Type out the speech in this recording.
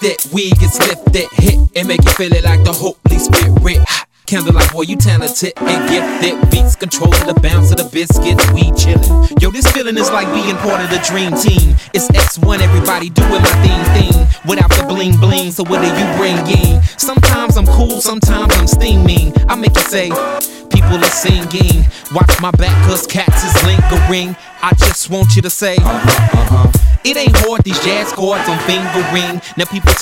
That wig gets lifted, hit, and make you feel it like the Holy Spirit. Candlelight, boy, you talented and gifted. Beats controlling the bounce of the biscuits, we chillin'. Yo, this feeling is like being part of the dream team. It's X1, everybody doing my thing. Without the bling bling, so what do you bring in? Sometimes I'm cool, sometimes I'm steaming. I make you say, people are singing. Watch my back, cause cats is lingering. I just want you to say, It ain't hard, these jazz chords I'm fingering. Now people